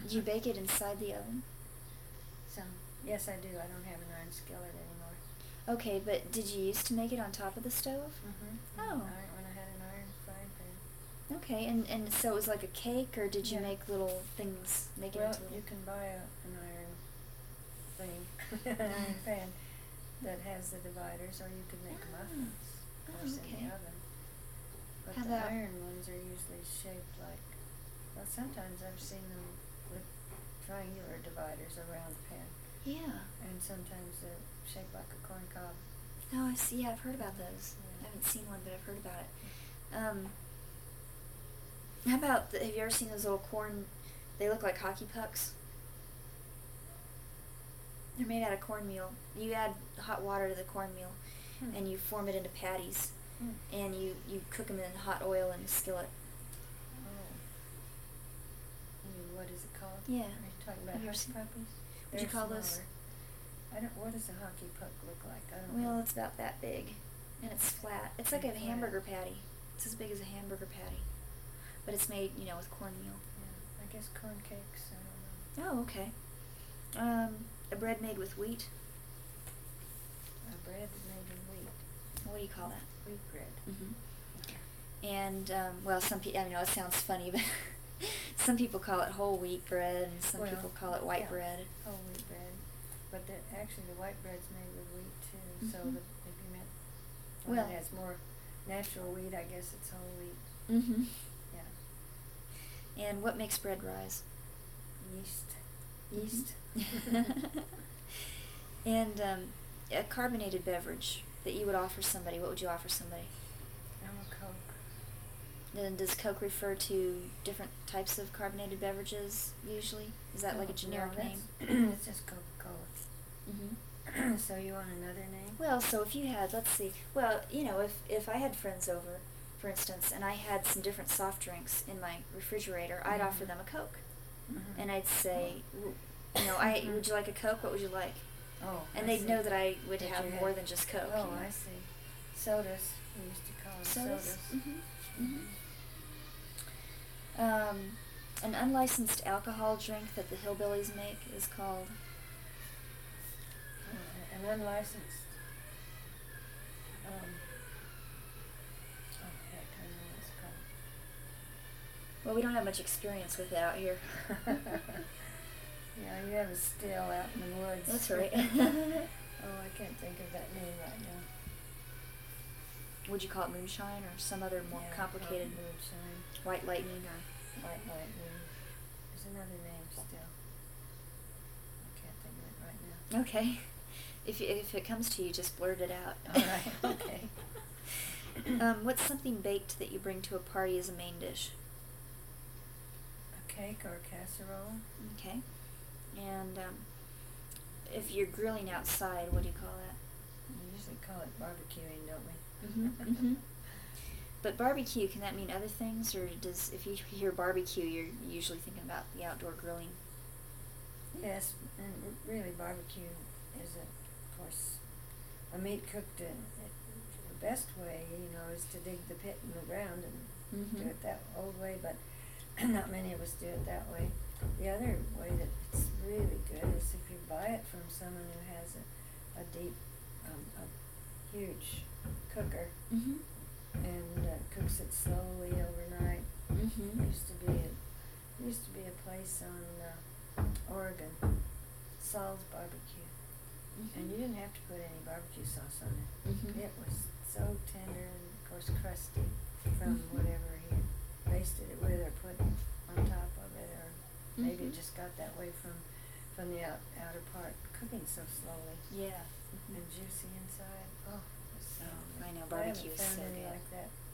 Do you bake it inside the oven? Yes, I do. I don't have an iron skillet anymore. Okay, but did you used to make it on top of the stove? Mm-hmm. Oh. When I had an iron frying pan. Okay, and so it was like a cake, or did you make little things, make it into Well, little... you can buy an iron thing, an iron pan that has the dividers, or you can make muffins, of course, in the oven. But How the about... iron ones are usually shaped like, well, sometimes I've seen them with triangular dividers around the pan. Yeah. And sometimes they're shaped like a corn cob. Oh, I see. Yeah, I've heard about those. Yeah. I haven't seen one, but I've heard about it. How about, have you ever seen those little corn, they look like hockey pucks? They're made out of cornmeal. You add hot water to the cornmeal, and you form it into patties, and you cook them in hot oil in a skillet. Oh. What is it called? Yeah. Are you talking about hockey puppies? Would you call those? What does a hockey puck look like? I don't know. Well, it's about that big, and it's flat. It's like a hamburger patty. It's as big as a hamburger patty, but it's made, with cornmeal. Yeah, I guess corn cakes. I don't know. Oh, okay. A bread made with wheat. A bread made with wheat. What do you call that? Wheat bread. Mm-hmm. And well, some people. I know it sounds funny, but some people call it whole wheat bread, and some people call it white bread. Whole wheat bread. But actually, the white bread's made with wheat too. Mm-hmm. So if you meant one that has more natural wheat, I guess it's whole wheat. Mm-hmm. Yeah. And what makes bread rise? Yeast. And a carbonated beverage that you would offer somebody. What would you offer somebody? Coke. Then does Coke refer to different types of carbonated beverages usually? Is that like a generic name? It's just Coca-Cola. Mm-hmm. So you want another name? Well, so if you had, let's see, well, if I had friends over, for instance, and I had some different soft drinks in my refrigerator, I'd offer them a Coke. Mm-hmm. And I'd say, would you like a Coke? What would you like? Oh, and they'd know that I would have more than just Coke. Oh, I see. Sodas. We used to call them sodas. Mm-hmm. Mm-hmm. An unlicensed alcohol drink that the hillbillies make is called... an unlicensed... heck, I don't know what it's called. Well, we don't have much experience with it out here. Yeah, you have a still out in the woods. That's right. Oh, I can't think of that name right now. Would you call it moonshine or some other more complicated... moonshine. White lightning or... White lightning. There's another name still. I can't think of it right now. Okay. If it comes to you, just blurt it out. All right, okay. What's something baked that you bring to a party as a main dish? A cake or a casserole. Okay. And if you're grilling outside, what do you call that? We usually call it barbecuing, don't we? Mm-hmm. Mm-hmm. But barbecue, can that mean other things, or if you hear barbecue, you're usually thinking about the outdoor grilling? Yes, and really barbecue is, of course, a meat cooked in the best way, is to dig the pit in the ground and do it that old way, but not many of us do it that way. The other way that it's really good is if you buy it from someone who has a deep, a huge cooker, and cooks it slowly overnight. There used to be a place on Oregon, Saul's Barbecue, and you didn't have to put any barbecue sauce on it. It was so tender and, of course, crusty from whatever he basted it with or put on top of it, or maybe it just got that way from the outer part, cooking so slowly. Yeah. And juicy inside. Oh, I know, barbecue is so I haven't found any good. like that